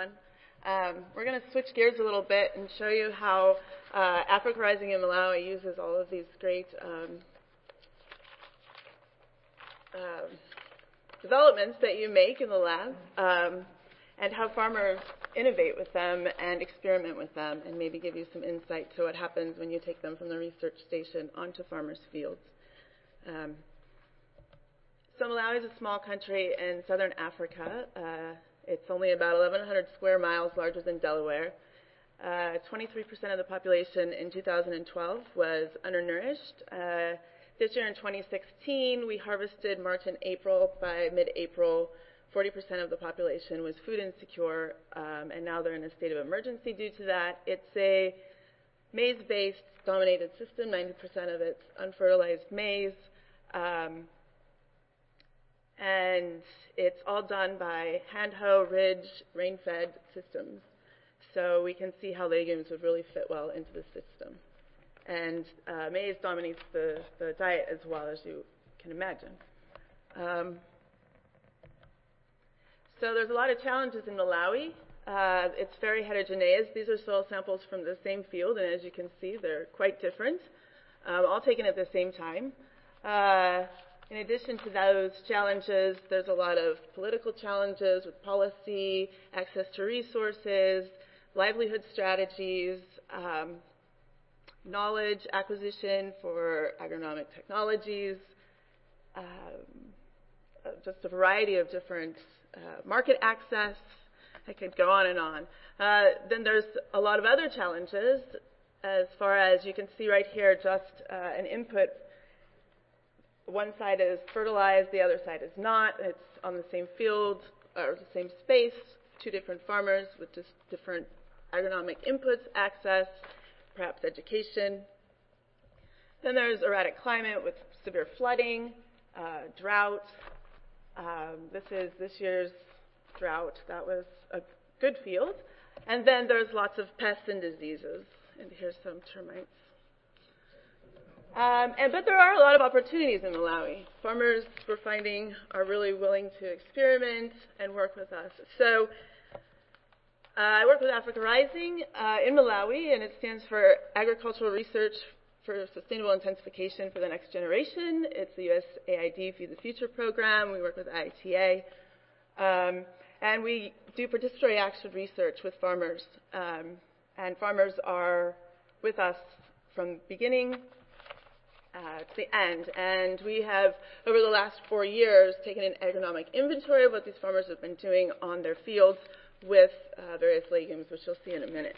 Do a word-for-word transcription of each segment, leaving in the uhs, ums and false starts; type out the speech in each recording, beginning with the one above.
everyone. Um, we're going to switch gears a little bit and show you how uh, Africa Rising in Malawi uses all of these great um, uh, developments that you make in the lab, um, and how farmers innovate with them and experiment with them, and maybe give you some insight to what happens when you take them from the research station onto farmers' fields. Um, so Malawi is a small country in southern Africa. Uh, it's only about eleven hundred square miles larger than Delaware. Uh, twenty-three percent of the population in two thousand twelve was undernourished. Uh, this year in twenty sixteen, we harvested March and April. By mid-April, forty percent of the population was food insecure, um, and now they're in a state of emergency due to that. It's a maize-based dominated system. ninety percent of it's unfertilized maize. Um, and it's all done by hand-hoe, ridge, rain-fed systems. So we can see how legumes would really fit well into the system. And uh, maize dominates the, the diet as well, as you can imagine. Um, so there's a lot of challenges in Malawi. Uh, it's very heterogeneous. These are soil samples from the same field, and as you can see, they're quite different, um, all taken at the same time. Uh, in addition to those challenges, there's a lot of political challenges with policy, access to resources, livelihood strategies, um, knowledge acquisition for agronomic technologies, um, uh, just a variety of different uh, market access. I could go on and on. Uh, then there's a lot of other challenges as far as you can see right here, just uh, an input. One side is fertilized, the other side is not. It's on the same field or the same space, two different farmers with just different agronomic inputs, access, perhaps education. Then there's erratic climate with severe flooding, uh, drought. Um, this is this year's drought. That was a good field. And then there's lots of pests and diseases. And here's some termites. Um, and, but there are a lot of opportunities in Malawi. Farmers, we're finding, are really willing to experiment and work with us. So uh, I work with Africa Rising uh, in Malawi, and it stands for Agricultural Research for Sustainable Intensification for the Next Generation. It's the U S A I D Feed the Future program. We work with I I T A. Um, and we do participatory action research with farmers. Um, and farmers are with us from beginning Uh, to the end. And we have, over the last four years, taken an agronomic inventory of what these farmers have been doing on their fields with uh, various legumes, which you'll see in a minute.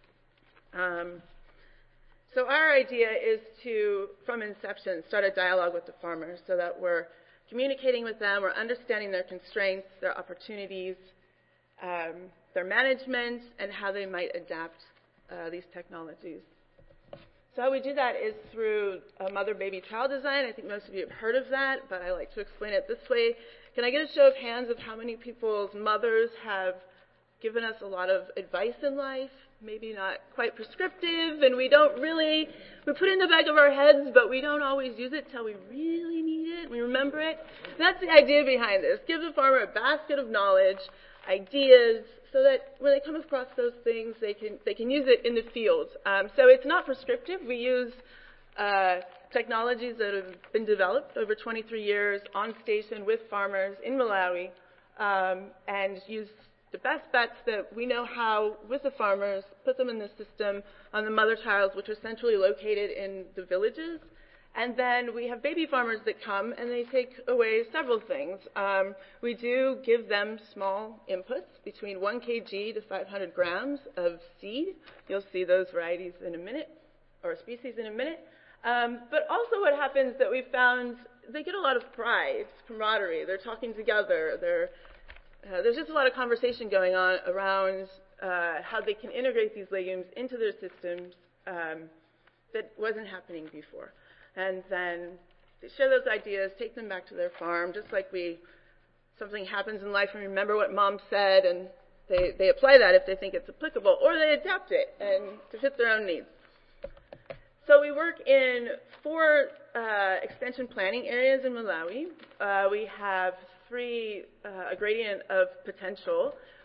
Um, so our idea is to, from inception, start a dialogue with the farmers so that we're communicating with them, we're understanding their constraints, their opportunities, um, their management, and how they might adapt uh, these technologies. So how we do that is through a mother-baby trial design. I think most of you have heard of that, but I like to explain it this way. Can I get a show of hands of how many people's mothers have given us a lot of advice in life? Maybe not quite prescriptive, and we don't really, we put it in the back of our heads, but we don't always use it till we really need it, we remember it. That's the idea behind this. Give the farmer a basket of knowledge, ideas, so that when they come across those things, they can they can use it in the field. Um, so it's not prescriptive. We use uh, technologies that have been developed over twenty-three years on station with farmers in Malawi, um, and use the best bets that we know how with the farmers, put them in the system on the mother trials, which are centrally located in the villages. And then we have baby farmers that come, and they take away several things. Um, we do give them small inputs, between one kilogram to five hundred grams of seed. You'll see those varieties in a minute, or species in a minute. Um, but also what happens that we found, they get a lot of pride, camaraderie. They're talking together. They're, uh, there's just a lot of conversation going on around uh, how they can integrate these legumes into their systems um, that wasn't happening before. And then they share those ideas, take them back to their farm, just like we, something happens in life and remember what mom said, and they, they apply that if they think it's applicable, or they adapt it and to fit their own needs. So we work in four uh, extension planning areas in Malawi. Uh, we have three, uh, a gradient of potential.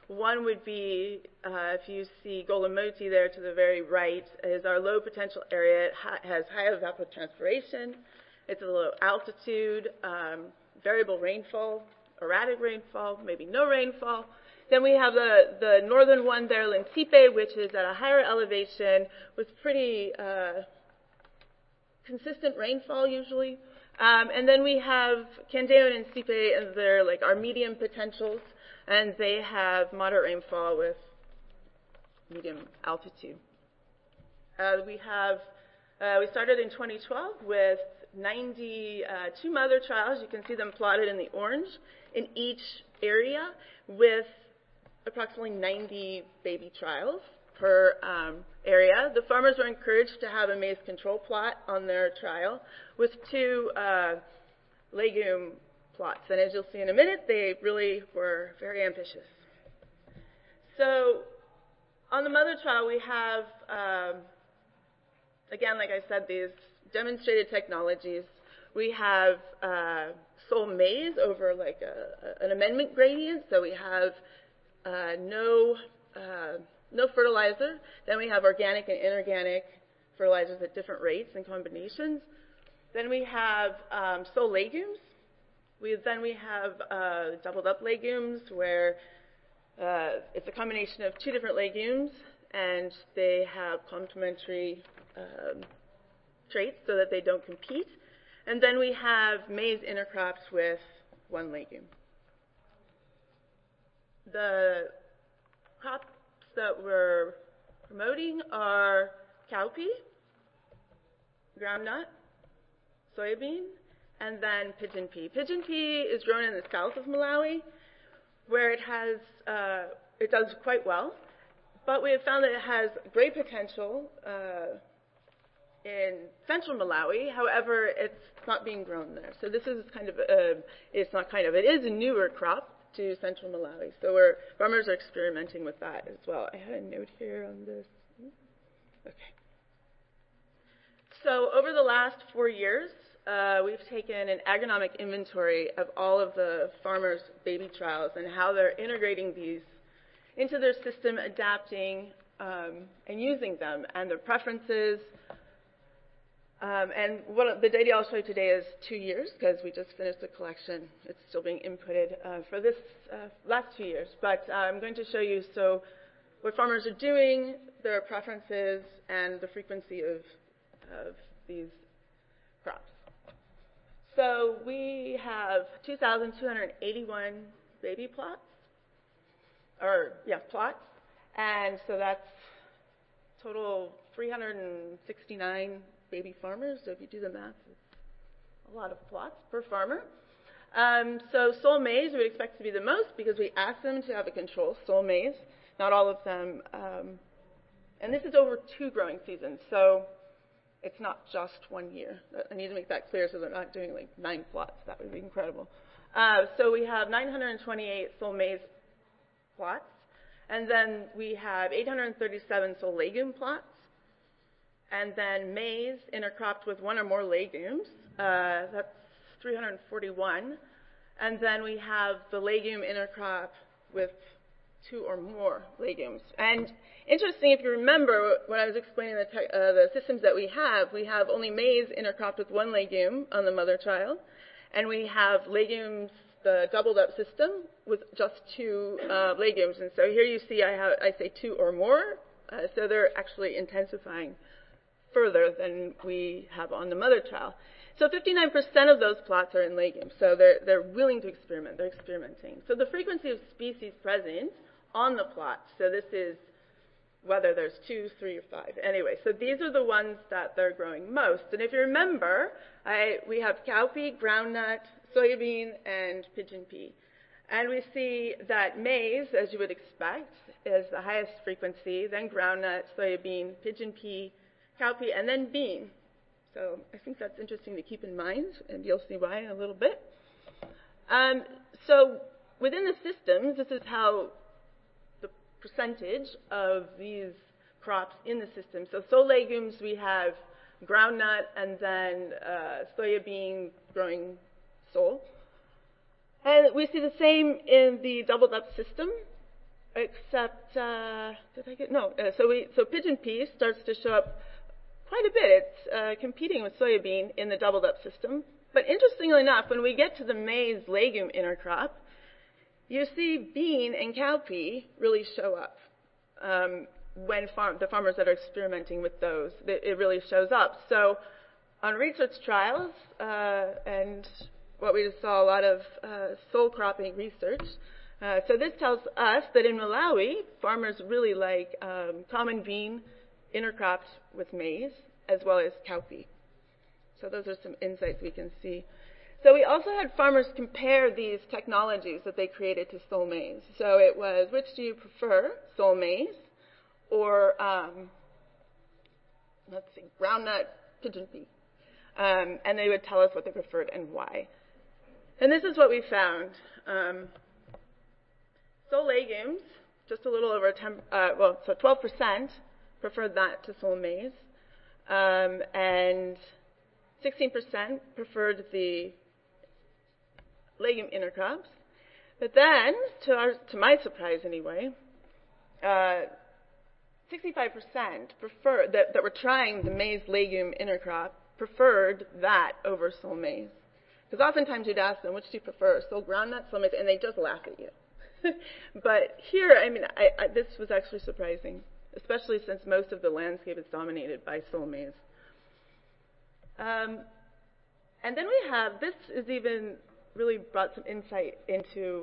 One would be, uh, if you see Golamoti there to the very right, is our low potential area. It ha- has high evapotranspiration. It's a low altitude, um, variable rainfall, erratic rainfall, maybe no rainfall. Then we have the, the northern one there, Lintipe, which is at a higher elevation with pretty uh, consistent rainfall usually. Um, and then we have Candeon and Sipe, and they're like our medium potentials, and they have moderate rainfall with medium altitude. Uh, we have, uh, we started in twenty twelve with ninety-two mother trials. You can see them plotted in the orange in each area with approximately ninety baby trials per um, area. The farmers were encouraged to have a maize control plot on their trial with two uh, legume plots. And as you'll see in a minute, they really were very ambitious. So on the mother trial, we have, um, again, like I said, these demonstrated technologies. We have uh, soil maize over like a, an amendment gradient. So we have uh, no uh, no fertilizer. Then we have organic and inorganic fertilizers at different rates and combinations. Then we have um, soil legumes. We, then we have uh, doubled up legumes where uh, it's a combination of two different legumes and they have complementary um, traits so that they don't compete. And then we have maize intercrops with one legume. The crops that we're promoting are cowpea, groundnut, soybean, and then pigeon pea. Pigeon pea is grown in the south of Malawi, where it has uh, it does quite well, but we have found that it has great potential uh, in central Malawi. However, it's not being grown there. So this is kind of a, it's not kind of it is a newer crop to central Malawi. So we're, farmers are experimenting with that as well. I had a note here on this. Okay. So over the last four years, uh, we've taken an agronomic inventory of all of the farmers' baby trials and how they're integrating these into their system, adapting um, and using them, and their preferences. Um, and what the data I'll show you today is two years, because we just finished the collection. It's still being inputted uh, for this uh, last two years. But uh, I'm going to show you so what farmers are doing, their preferences, and the frequency of, of these crops. So we have two thousand two hundred eighty-one baby plots, or yeah, plots. And so that's total three hundred sixty-nine baby farmers. So if you do the math, it's a lot of plots per farmer. Um, so soil maize we would expect to be the most because we asked them to have a control, soil maize. Not all of them. Um, and this is over two growing seasons. So it's not just one year. I need to make that clear so they're not doing like nine plots. That would be incredible. Uh, so we have nine hundred twenty-eight soil maize plots. And then we have eight hundred thirty-seven soil legume plots. And then maize intercropped with one or more legumes. Uh, that's three hundred forty-one. And then we have the legume intercrop with two or more legumes. And interesting, if you remember when I was explaining the, te- uh, the systems that we have, we have only maize intercropped with one legume on the mother child. And we have legumes, the doubled up system, with just two uh, legumes. And so here you see I, have, I say two or more. Uh, so they're actually intensifying further than we have on the mother child. So fifty-nine percent of those plots are in legumes. So they're, they're willing to experiment. They're experimenting. So the frequency of species present on the plot. So this is whether there's two, three, or five. Anyway, so these are the ones that they're growing most. And if you remember, I, we have cowpea, groundnut, soybean, and pigeon pea. And we see that maize, as you would expect, is the highest frequency, then groundnut, soybean, pigeon pea, cowpea, and then bean. So I think that's interesting to keep in mind, and you'll see why in a little bit. Um, so within the systems, this is how the percentage of these crops in the system. So soil legumes, we have groundnut and then uh, soybean growing soil. And we see the same in the doubled up system. except, uh, did I get, no, uh, so we, so pigeon pea starts to show up quite a bit. It's uh, competing with soybean in the doubled up system. But interestingly enough, when we get to the maize legume intercrop, you see bean and cowpea really show up. Um, when farm, the farmers that are experimenting with those, it really shows up. So on research trials, uh, and what we just saw a lot of uh, sole cropping research, uh, so this tells us that in Malawi, farmers really like um, common bean intercropped with maize, as well as cowpea. So those are some insights we can see. So we also had farmers compare these technologies that they created to Sol maize. So it was, which do you prefer, Sol maize or, um, let's see, groundnut pigeon pea? Um, and they would tell us what they preferred and why. And this is what we found. Um, Sol legumes, just a little over ten, uh, well, so twelve percent preferred that to Sol maize, um, and sixteen percent preferred the legume intercrops. But then, to, our, to my surprise anyway, uh, sixty-five percent prefer, that, that were trying the maize legume intercrop preferred that over Sol maize. Because oftentimes you'd ask them, which do you prefer, Sol groundnut, Sol maize, and they just laugh at you. But here, I mean, I, I, this was actually surprising, especially since most of the landscape is dominated by Sol maize. Um, and then we have, this is even really brought some insight into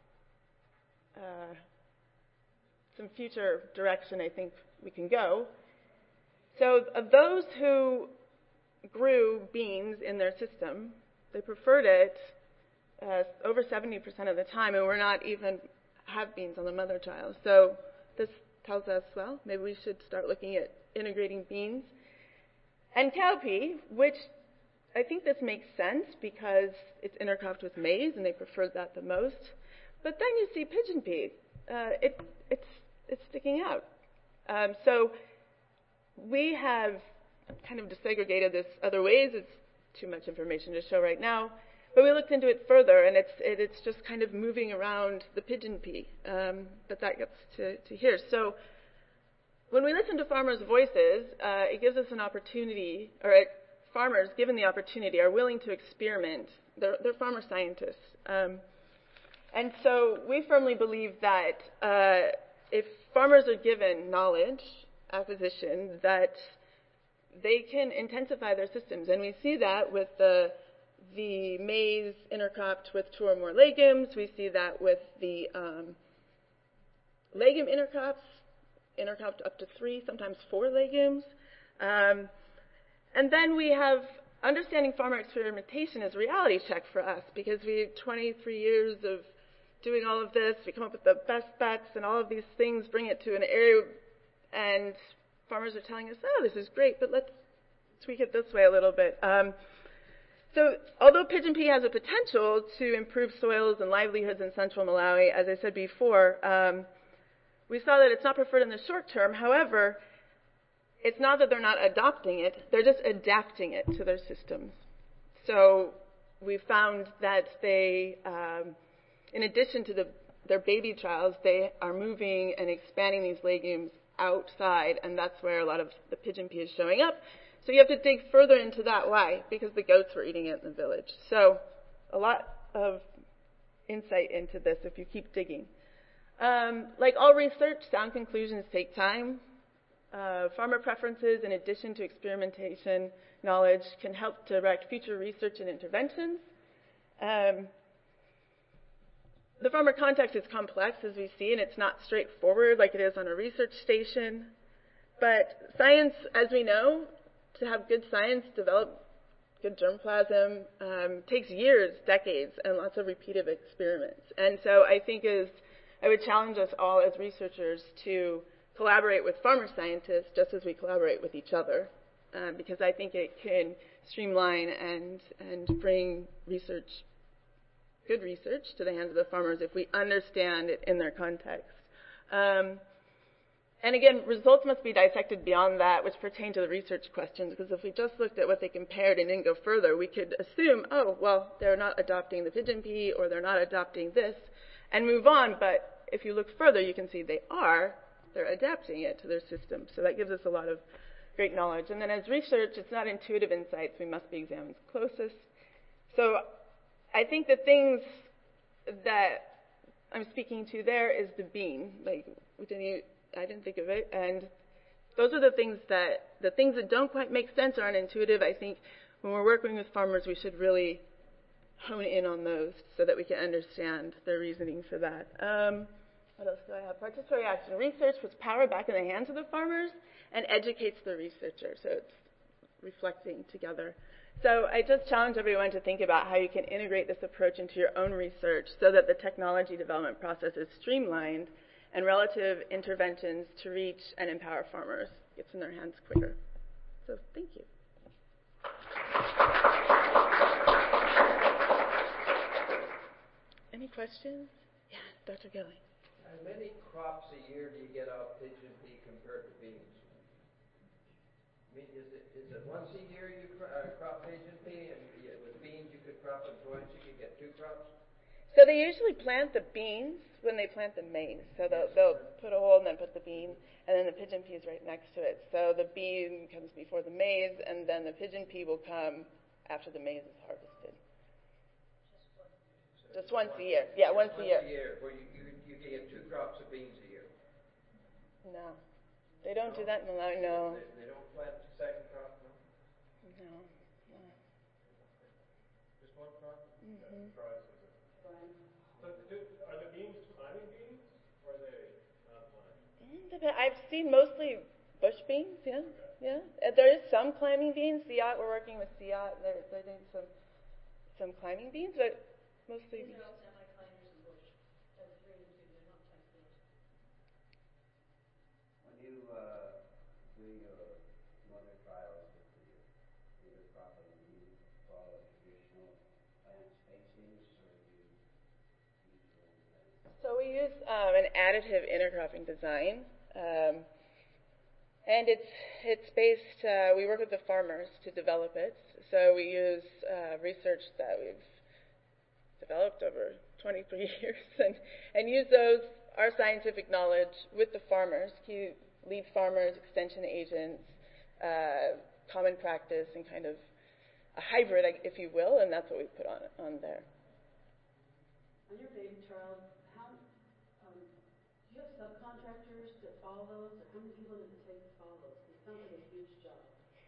uh, some future direction I think we can go. So of those who grew beans in their system, they preferred it uh, over seventy percent of the time, and we're not even have beans on the mother child. So this tells us, well, maybe we should start looking at integrating beans. And cowpea, which I think this makes sense because it's intercropped with maize, and they preferred that the most. But then you see pigeon pea. Uh, it, it's, it's sticking out. Um, so we have kind of desegregated this other ways. It's too much information to show right now. But we looked into it further, and it's, it, it's just kind of moving around the pigeon pea. Um, but that gets to, to here. So when we listen to farmers' voices, uh, it gives us an opportunity, or it, farmers, given the opportunity, are willing to experiment. They're, they're farmer scientists. Um, and so we firmly believe that uh, if farmers are given knowledge, acquisition, that they can intensify their systems. And we see that with the, the maize intercropped with two or more legumes. We see that with the um, legume intercrops, intercropped up to three, sometimes four legumes. Um, and then we have understanding farmer experimentation as a reality check for us, because we have twenty-three years of doing all of this. We come up with the best bets and all of these things, bring it to an area, and farmers are telling us, oh, this is great, but let's tweak it this way a little bit. Um, so although pigeon pea has a potential to improve soils and livelihoods in central Malawi, as I said before, um, we saw that it's not preferred in the short term. However, it's not that they're not adopting it, they're just adapting it to their systems. So we found that they, um, in addition to the, their baby trials, they are moving and expanding these legumes outside, and that's where a lot of the pigeon pea is showing up. So you have to dig further into that. Why? Because the goats were eating it in the village. So a lot of insight into this if you keep digging. Um, like all research, sound conclusions take time. Uh, farmer preferences, in addition to experimentation knowledge, can help direct future research and interventions. Um, the farmer context is complex, as we see, and it's not straightforward like it is on a research station. But science, as we know, to have good science, develop good germplasm, um, takes years, decades, and lots of repeated experiments. And so I think is, I would challenge us all as researchers to collaborate with farmer scientists just as we collaborate with each other, um, because I think it can streamline and, and bring research, good research, to the hands of the farmers if we understand it in their context. Um, and again, results must be dissected beyond that, which pertain to the research questions, because if we just looked at what they compared and didn't go further, we could assume, oh, well, they're not adopting the pigeon pea, or they're not adopting this, and move on. But if you look further, you can see they are. They're adapting it to their system. So that gives us a lot of great knowledge. And then as research, it's not intuitive insights. We must be examined closest. So I think the things that I'm speaking to there is the bean. Like, didn't you, I didn't think of it. And those are the things that, the things that don't quite make sense or aren't intuitive. I think when we're working with farmers, we should really hone in on those so that we can understand their reasoning for that. Um, what else do I have? Participatory action research puts power back in the hands of the farmers and educates the researcher. So it's reflecting together. So I just challenge everyone to think about how you can integrate this approach into your own research so that the technology development process is streamlined and relative interventions to reach and empower farmers gets in their hands quicker. So thank you. Any questions? Yeah, Doctor Gilly. How many crops a year do you get out of pigeon pea compared to beans? I mean, is it is it once a year you cro- uh, crop pigeon pea, and you, with beans you could crop it twice, you could get two crops? So they usually plant the beans when they plant the maize. So they'll, they'll put a hole and then put the bean, and then the pigeon pea is right next to it. So the bean comes before the maize, and then the pigeon pea will come after the maize is harvested. So Just once one, a year. Yeah, once, once a year. a year, where you, you, you get two crops of beans a year. No. They don't No? do that in Malawi, no. They, they don't plant the second crop, no? No. No. Just one crop? Mm-hmm. So do, are the beans climbing beans, or are they not climbing? Mm, I've seen mostly bush beans, yeah. Okay. Yeah. Uh, There is some climbing beans. Siat, we're working with Siat. They're, they're doing some some climbing beans, but mostly These are all semi-climbers and bush. They're three and two. They're not technical. When you uh, do your mother trials with the intercropping, do you follow traditional plant spacings, or do you use your own thing? So we use um, an additive intercropping design, um, and it's it's based. Uh, we work with the farmers to develop it. So we use uh, research that we've developed over twenty-three years, and and use those our scientific knowledge with the farmers, key lead farmers, extension agents, uh, common practice, and kind of a hybrid, if you will, and that's what we put on on there. On your baby trials, how um, do you have subcontractors that follow those, or how many people does it take to follow those? It sounds like a huge job.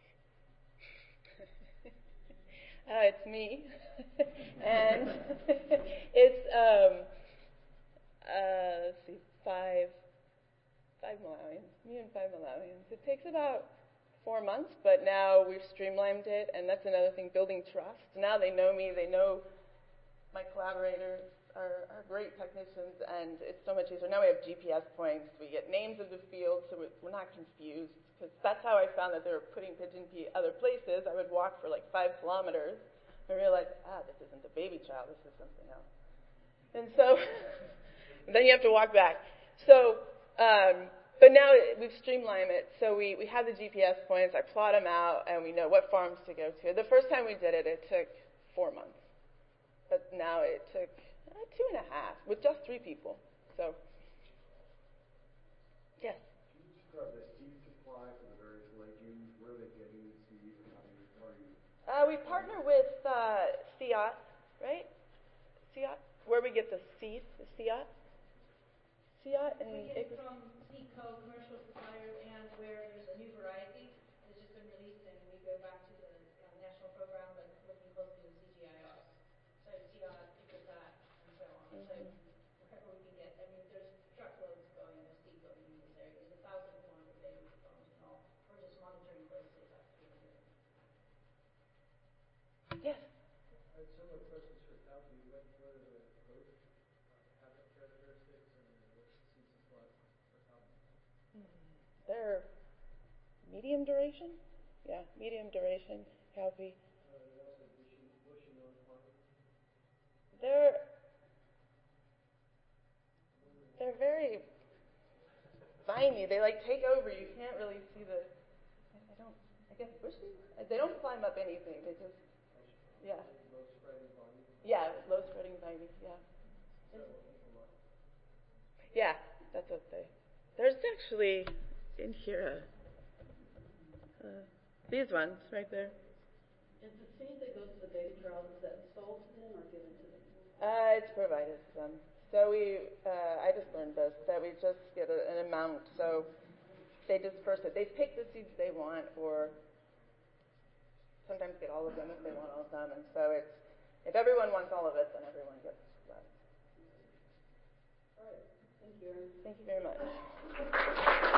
Uh, it's me, and it's um, uh, let's see, five, five Malawians, me and five Malawians. It takes about four months, but now we've streamlined it, and that's another thing, building trust. Now they know me, they know my collaborators are, are great technicians, and it's so much easier. Now we have G P S points, we get names of the fields, so we're not confused. Because that's how I found that they were putting pigeon pea other places. I would walk for like five kilometers and realize, ah, this isn't the baby child, this is something else. And so then you have to walk back. So, um, but now we've streamlined it. So we, we have the G P S points, I plot them out, and we know what farms to go to. The first time we did it, it took four months. But now it took uh, two and a half with just three people. So, yes? Can you describe the seed supply for the various legumes? Where are they getting the seed, and how do you, how are you? Uh, we partner with uh, Siat, right? Siat, where we get the seed, the Siat. Siat and We get it it, from Seedco, commercial suppliers, and where there's a new variety that's just been released, and we go back to the uh, national program, but looking closely to the C G I S. So Siat, Ecosat, and so on. mm-hmm. So wherever we can get, I mean, there's truckloads going of seed going in this area. There's a thousand four hundred baby farms and all. We're just monitoring closely about three hundred. Yes. I had similar questions for Calvi. What, what are the growth uh, habit characteristics, and what's the seed supply for Calvi? They're medium duration? Yeah, medium duration, cowpea. Uh, are they also bushy, bushy non-climbing? They're they're very viney. They like take over. You can't really see the. I don't. I guess bushy. They don't climb up anything. They just. Yeah. Low spreading volume? Yeah, low spreading viney. Yeah. Is that what people like? Yeah, that's what they. There's actually in here uh, uh, these ones right there. Is the seed that goes to the baby trials, is that sold to them or given to them? Uh, it's provided to them. So we, uh, I just learned this, that we just get a, an amount. So they disperse it. They pick the seeds they want, or sometimes get all of them if they want all of them. And so it's, if everyone wants all of it, then everyone gets less. All right. Thank you, Erin. Thank you very much.